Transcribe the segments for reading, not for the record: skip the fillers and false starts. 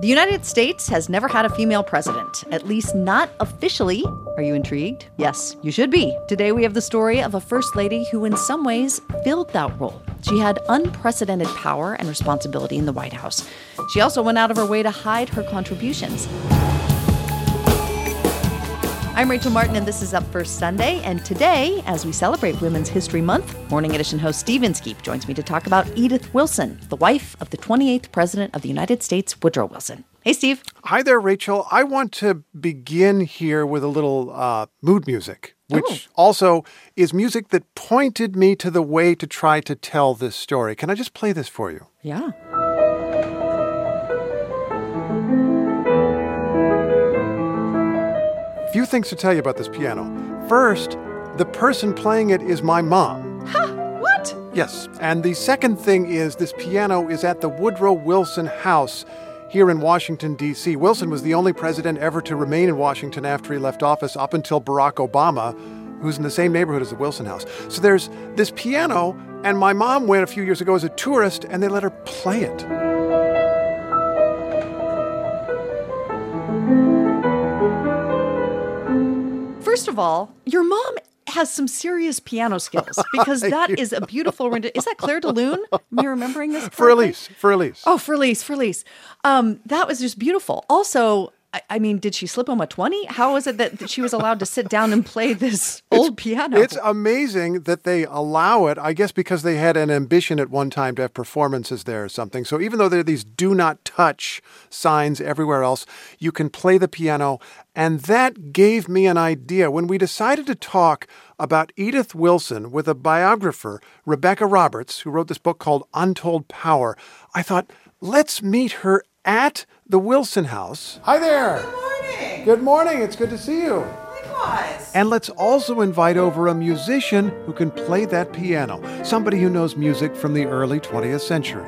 The United States has never had a female president, at least not officially. Are you intrigued? Yes, you should be. Today we have the story of a first lady who in some ways filled that role. She had unprecedented power and responsibility in the White House. She also went out of her way to hide her contributions. I'm Rachel Martin, and this is Up First Sunday. And today, as we celebrate Women's History Month, Morning Edition host Steve Inskeep joins me to talk about Edith Wilson, the wife of the 28th President of the United States, Woodrow Wilson. Hey, Steve. Hi there, Rachel. I want to begin here with a little mood music, which also is music that pointed me to the way to try to tell this story. Can I just play this for you? Yeah. Few things to tell you about this piano. First, the person playing it is my mom. Huh? What? Yes. And the second thing is this piano is at the Woodrow Wilson House here in Washington, D.C. Wilson was the only president ever to remain in Washington after he left office up until Barack Obama, who's in the same neighborhood as the Wilson House. So there's this piano, and my mom went a few years ago as a tourist, and they let her play it. First of all, your mom has some serious piano skills because that is a beautiful rendition. Is that Claire de Lune? Am I remembering this correctly? For Elise. Oh, for Elise. That was just beautiful. Also, I mean, did she slip him a 20? How is it that she was allowed to sit down and play this old piano? It's amazing that they allow it, I guess because they had an ambition at one time to have performances there or something. So even though there are these do not touch signs everywhere else, you can play the piano. And that gave me an idea. When we decided to talk about Edith Wilson with a biographer, Rebecca Roberts, who wrote this book called Untold Power, I thought, let's meet her at the Wilson House. Hi there. Good morning. Good morning. It's good to see you. Likewise. And let's also invite over a musician who can play that piano, somebody who knows music from the early 20th century.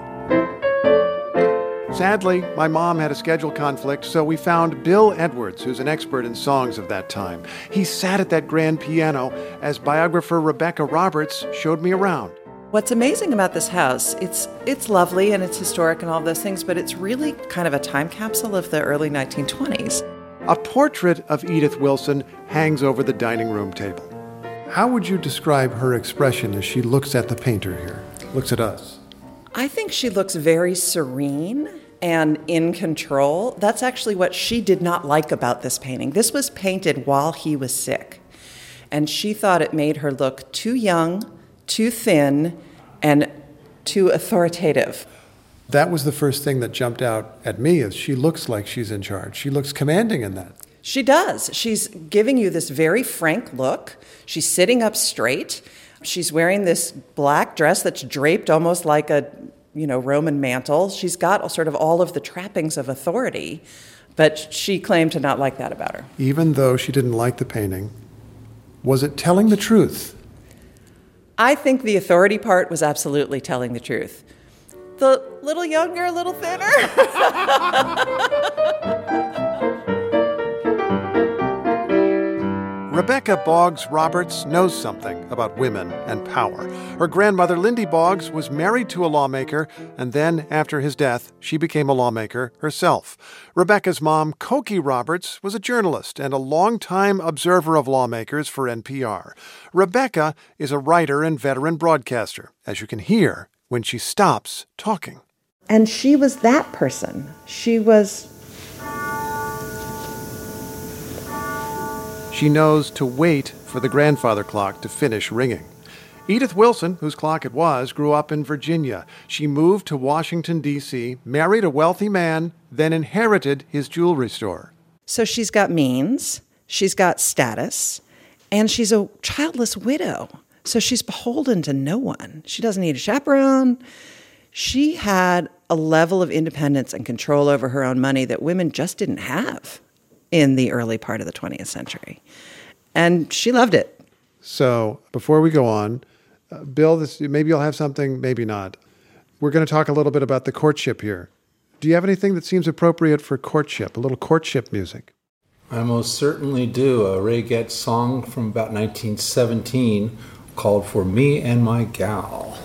Sadly, my mom had a schedule conflict, so we found Bill Edwards, who's an expert in songs of that time. He sat at that grand piano as biographer Rebecca Roberts showed me around. What's amazing about this house, it's lovely and it's historic and all those things, but it's really kind of a time capsule of the early 1920s. A portrait of Edith Wilson hangs over the dining room table. How would you describe her expression as she looks at the painter here, looks at us? I think she looks very serene and in control. That's actually what she did not like about this painting. This was painted while he was sick, and she thought it made her look too young, too thin, and too authoritative. That was the first thing that jumped out at me, is she looks like she's in charge. She looks commanding in that. She does. She's giving you this very frank look. She's sitting up straight. She's wearing this black dress that's draped almost like a, Roman mantle. She's got sort of all of the trappings of authority, but she claimed to not like that about her. Even though she didn't like the painting, was it telling the truth? I think the authority part was absolutely telling the truth. The little younger, a little thinner. Rebecca Boggs Roberts knows something about women and power. Her grandmother, Lindy Boggs, was married to a lawmaker, and then, after his death, she became a lawmaker herself. Rebecca's mom, Cokie Roberts, was a journalist and a longtime observer of lawmakers for NPR. Rebecca is a writer and veteran broadcaster, as you can hear when she stops talking. And she was that person. She knows to wait for the grandfather clock to finish ringing. Edith Wilson, whose clock it was, grew up in Virginia. She moved to Washington, D.C., married a wealthy man, then inherited his jewelry store. So she's got means, she's got status, and she's a childless widow. So she's beholden to no one. She doesn't need a chaperone. She had a level of independence and control over her own money that women just didn't have in the early part of the 20th century. And she loved it. So before we go on, Bill, maybe you'll have something, maybe not. We're going to talk a little bit about the courtship here. Do you have anything that seems appropriate for courtship, a little courtship music? I most certainly do. A Ray Getz song from about 1917 called For Me and My Gal.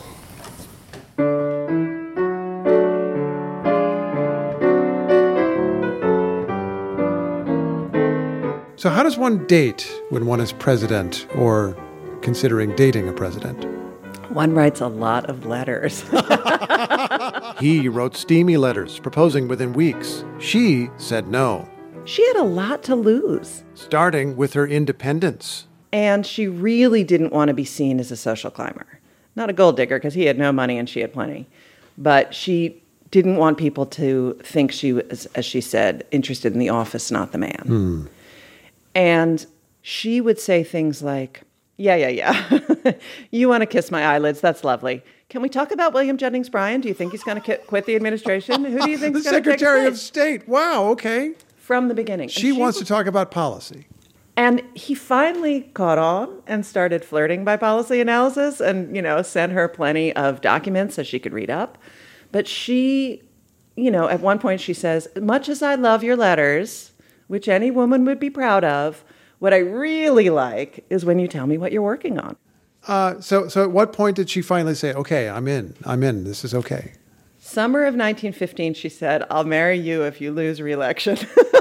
So how does one date when one is president or considering dating a president? One writes a lot of letters. He wrote steamy letters, proposing within weeks. She said no. She had a lot to lose. Starting with her independence. And she really didn't want to be seen as a social climber. Not a gold digger, because he had no money and she had plenty. But she didn't want people to think she was, as she said, interested in the office, not the man. And she would say things like, yeah. You want to kiss my eyelids. That's lovely. Can we talk about William Jennings Bryan? Do you think he's going to quit the administration? Who do you think is going to take his Secretary of place? State. Wow, okay. From the beginning. She wants to talk about policy. And he finally caught on and started flirting by policy analysis and, sent her plenty of documents so she could read up. But she, at one point she says, much as I love your letters, which any woman would be proud of, what I really like is when you tell me what you're working on. So at what point did she finally say, okay, I'm in, this is okay? Summer of 1915, she said, I'll marry you if you lose re-election.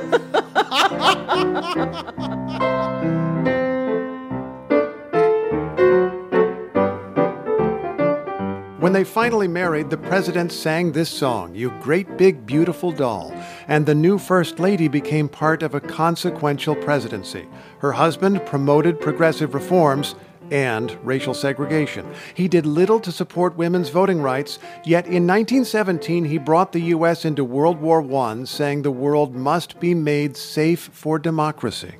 When they finally married, the president sang this song, You Great Big Beautiful Doll, and the new First Lady became part of a consequential presidency. Her husband promoted progressive reforms and racial segregation. He did little to support women's voting rights, yet in 1917 he brought the U.S. into World War I, saying the world must be made safe for democracy.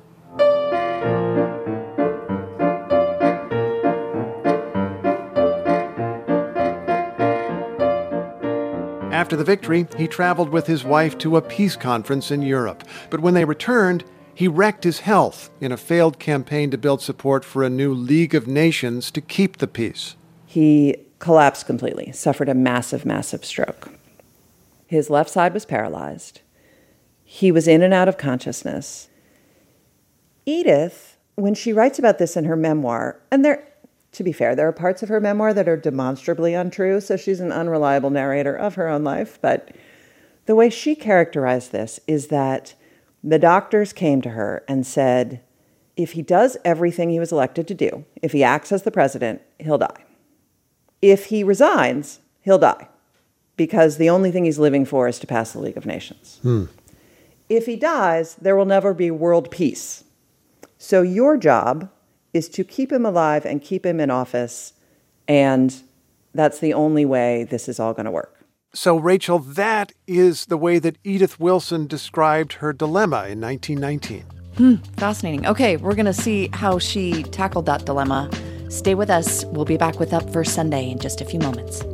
After the victory, he traveled with his wife to a peace conference in Europe. But when they returned, he wrecked his health in a failed campaign to build support for a new League of Nations to keep the peace. He collapsed completely, suffered a massive, massive stroke. His left side was paralyzed. He was in and out of consciousness. Edith, when she writes about this in her memoir, and to be fair, there are parts of her memoir that are demonstrably untrue, so she's an unreliable narrator of her own life, but the way she characterized this is that the doctors came to her and said, if he does everything he was elected to do, if he acts as the president, he'll die. If he resigns, he'll die, because the only thing he's living for is to pass the League of Nations. If he dies, there will never be world peace. So your job is to keep him alive and keep him in office, and that's the only way this is all going to work. So, Rachel, that is the way that Edith Wilson described her dilemma in 1919. Fascinating. Okay, we're going to see how she tackled that dilemma. Stay with us. We'll be back with Up First Sunday in just a few moments.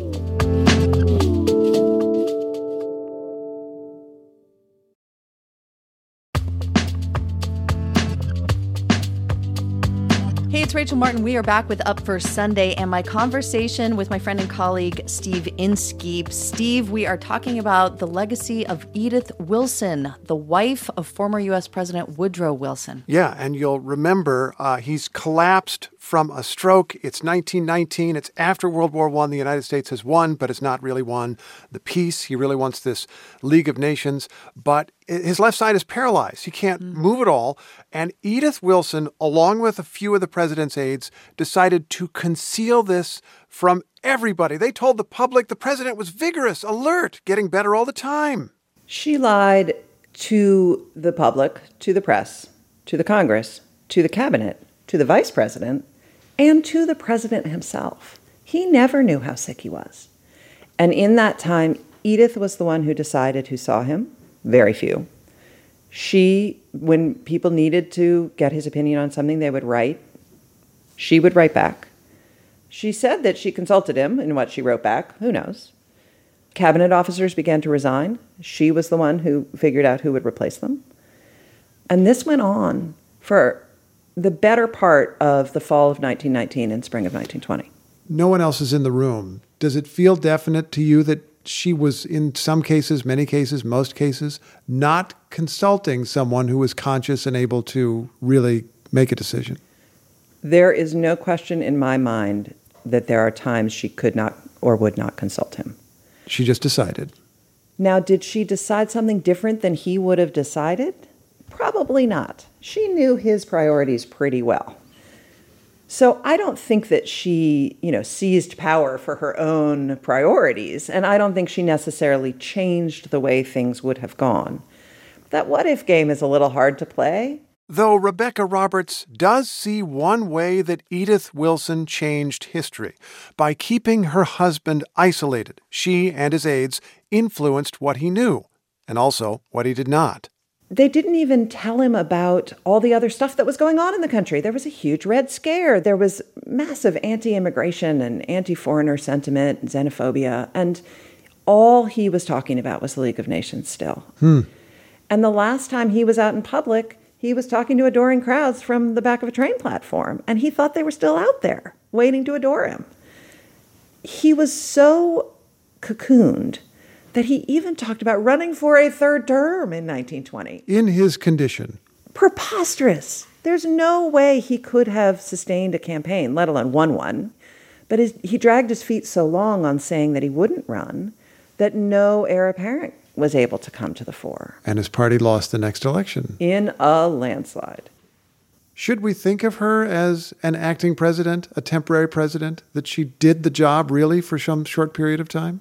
Hey, it's Rachel Martin. We are back with Up First Sunday and my conversation with my friend and colleague, Steve Inskeep. Steve, we are talking about the legacy of Edith Wilson, the wife of former U.S. President Woodrow Wilson. Yeah, and you'll remember he's collapsed from a stroke. It's 1919. It's after World War I. The United States has won, but it's not really won the peace. He really wants this League of Nations, but his left side is paralyzed. He can't move at all. And Edith Wilson, along with a few of the president's aides, decided to conceal this from everybody. They told the public the president was vigorous, alert, getting better all the time. She lied to the public, to the press, to the Congress, to the cabinet, to the vice president, and to the president himself. He never knew how sick he was. And in that time, Edith was the one who decided who saw him. Very few. She, when people needed to get his opinion on something, they would write. She would write back. She said that she consulted him in what she wrote back. Who knows? Cabinet officers began to resign. She was the one who figured out who would replace them. And this went on for the better part of the fall of 1919 and spring of 1920. No one else is in the room. Does it feel definite to you that she was, in some cases, many cases, most cases, not consulting someone who was conscious and able to really make a decision? There is no question in my mind that there are times she could not or would not consult him. She just decided. Now, did she decide something different than he would have decided? Probably not. She knew his priorities pretty well. So I don't think that she, seized power for her own priorities, and I don't think she necessarily changed the way things would have gone. That what-if game is a little hard to play. Though Rebecca Roberts does see one way that Edith Wilson changed history. By keeping her husband isolated, she and his aides influenced what he knew, and also what he did not. They didn't even tell him about all the other stuff that was going on in the country. There was a huge Red Scare. There was massive anti-immigration and anti-foreigner sentiment and xenophobia. And all he was talking about was the League of Nations still. And the last time he was out in public, he was talking to adoring crowds from the back of a train platform. And he thought they were still out there waiting to adore him. He was so cocooned that he even talked about running for a third term in 1920. In his condition. Preposterous. There's no way he could have sustained a campaign, let alone won one. But he dragged his feet so long on saying that he wouldn't run that no heir apparent was able to come to the fore. And his party lost the next election. In a landslide. Should we think of her as an acting president, a temporary president, that she did the job really for some short period of time?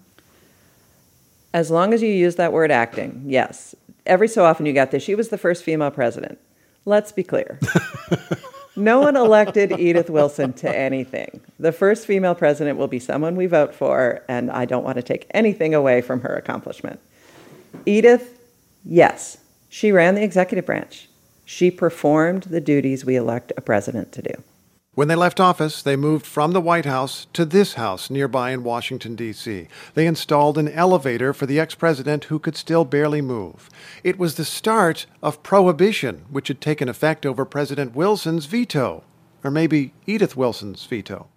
As long as you use that word acting, yes. Every so often you got this. She was the first female president. Let's be clear. No one elected Edith Wilson to anything. The first female president will be someone we vote for, and I don't want to take anything away from her accomplishment. Edith, yes, she ran the executive branch. She performed the duties we elect a president to do. When they left office, they moved from the White House to this house nearby in Washington, D.C. They installed an elevator for the ex-president who could still barely move. It was the start of Prohibition, which had taken effect over President Wilson's veto, or maybe Edith Wilson's veto.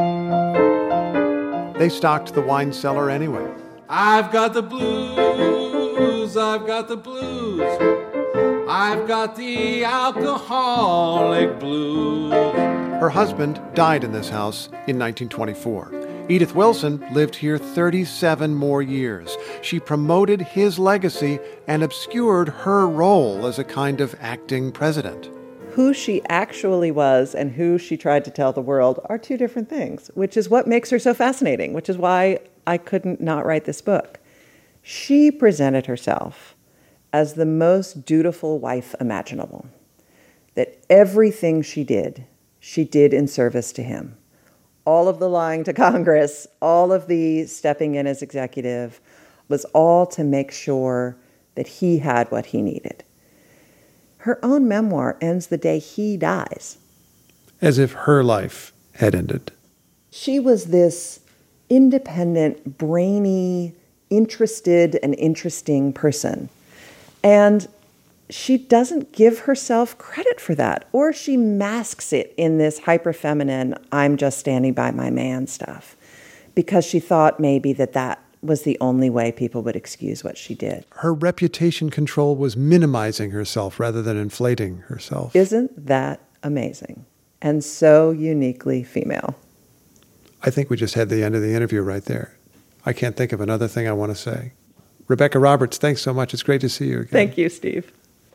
They stocked the wine cellar anyway. I've got the blues, I've got the blues, I've got the alcoholic blues. Her husband died in this house in 1924. Edith Wilson lived here 37 more years. She promoted his legacy and obscured her role as a kind of acting president. Who she actually was and who she tried to tell the world are two different things, which is what makes her so fascinating, which is why I couldn't not write this book. She presented herself as the most dutiful wife imaginable, that everything she did in service to him. All of the lying to Congress, all of the stepping in as executive, was all to make sure that he had what he needed. Her own memoir ends the day he dies. As if her life had ended. She was this independent, brainy, interested, and interesting person. And she doesn't give herself credit for that, or she masks it in this hyper-feminine, I'm just standing by my man stuff, because she thought maybe that was the only way people would excuse what she did. Her reputation control was minimizing herself rather than inflating herself. Isn't that amazing? And so uniquely female. I think we just had the end of the interview right there. I can't think of another thing I want to say. Rebecca Roberts, thanks so much. It's great to see you again. Thank you, Steve.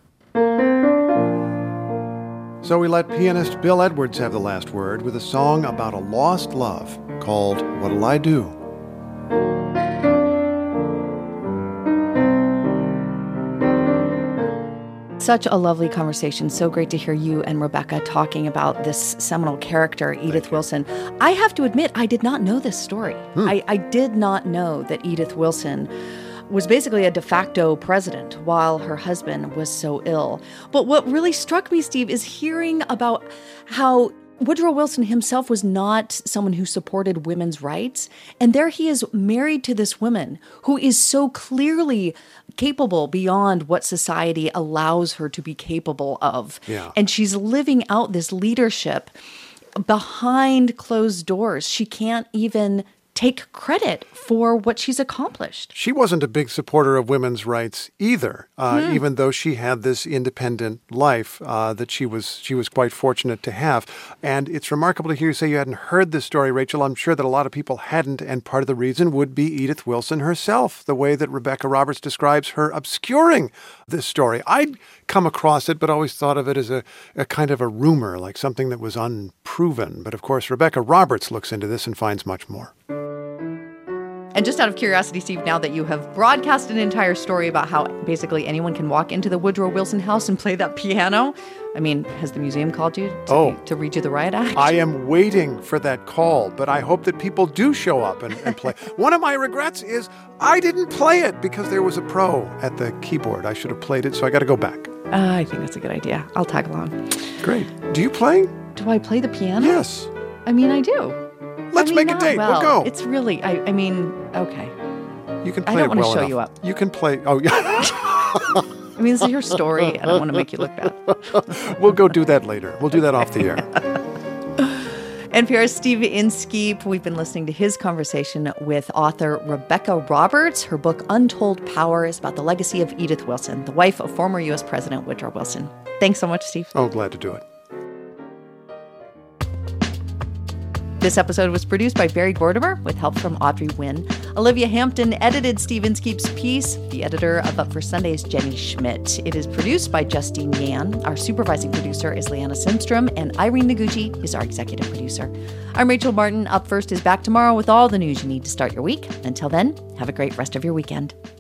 So we let pianist Bill Edwards have the last word with a song about a lost love called What'll I Do? Such a lovely conversation. So great to hear you and Rebecca talking about this seminal character, Edith Wilson. I have to admit, I did not know this story. I did not know that Edith Wilson was basically a de facto president while her husband was so ill. But what really struck me, Steve, is hearing about how Woodrow Wilson himself was not someone who supported women's rights. And there he is married to this woman who is so clearly capable beyond what society allows her to be capable of. Yeah. And she's living out this leadership behind closed doors. She can't even take credit for what she's accomplished. She wasn't a big supporter of women's rights either, even though she had this independent life that she was quite fortunate to have. And it's remarkable to hear you say you hadn't heard this story, Rachel. I'm sure that a lot of people hadn't, and part of the reason would be Edith Wilson herself, the way that Rebecca Roberts describes her obscuring this story. I'd come across it, but always thought of it as a kind of a rumor, like something that was unproven. But of course, Rebecca Roberts looks into this and finds much more. And just out of curiosity, Steve, now that you have broadcast an entire story about how basically anyone can walk into the Woodrow Wilson house and play that piano, I mean, has the museum called you to read you the riot act? I am waiting for that call, but I hope that people do show up and play. One of my regrets is I didn't play it because there was a pro at the keyboard. I should have played it, so I got to go back. I think that's a good idea. I'll tag along. Great. Do you play? Do I play the piano? Yes. I mean, I do. Let's make a date. We'll go. It's really, I mean, okay. You can play I don't it well want to show enough. you up. You can play. Oh, yeah. I mean, this is your story. I don't want to make you look bad. We'll go do that later. We'll do that off the air. NPR's Steve Inskeep. We've been listening to his conversation with author Rebecca Roberts. Her book, Untold Power, is about the legacy of Edith Wilson, the wife of former U.S. President Woodrow Wilson. Thanks so much, Steve. Oh, glad to do it. This episode was produced by Barry Gordimer with help from Audrey Wynn. Olivia Hampton edited Steve Inskeep's piece. The editor of Up for Sunday is Jenny Schmidt. It is produced by Justine Yan. Our supervising producer is Leanna Simstrom, and Irene Noguchi is our executive producer. I'm Rachel Martin. Up First is back tomorrow with all the news you need to start your week. Until then, have a great rest of your weekend.